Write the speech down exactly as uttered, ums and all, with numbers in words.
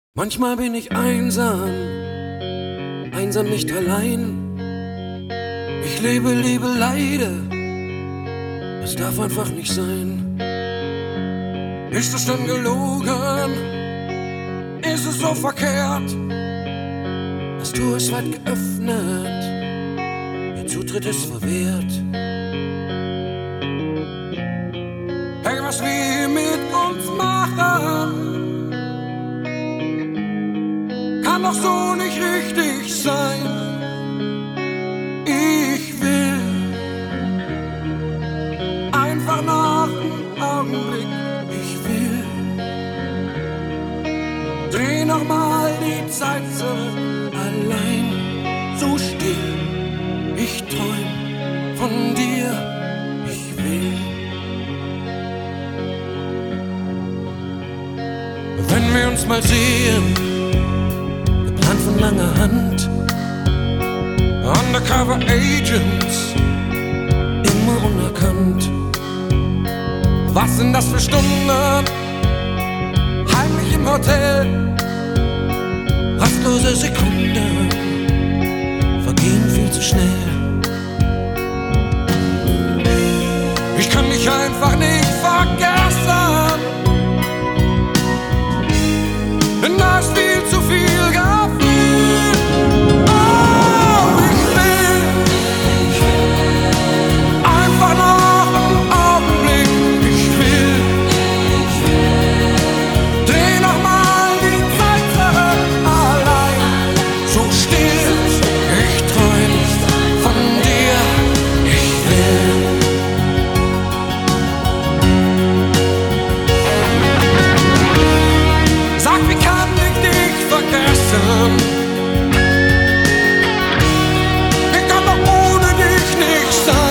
Manchmal bin ich einsam, einsam nicht allein. Ich lebe, liebe, leide, es darf einfach nicht sein. Ist es denn gelogen? Ist es so verkehrt? Hast du es weit geöffnet? Ihr Zutritt ist verwehrt. Hey, was wir mit uns machen, kann doch so nicht richtig sein. Ich will einfach nach einem Augenblick. Ich will dreh noch mal die Zeit zurück. Allein so still. Ich träum von dir. Ich will. Wenn wir uns mal sehen, von langer Hand, Undercover Agents, immer unerkannt. Was sind das für Stunden? Heimlich im Hotel, rastlose Sekunden, vergehen viel zu schnell. Ich kann dich einfach nicht vergessen, denn da ist viel zu viel gehabt. Ich kann doch ohne dich nicht sein.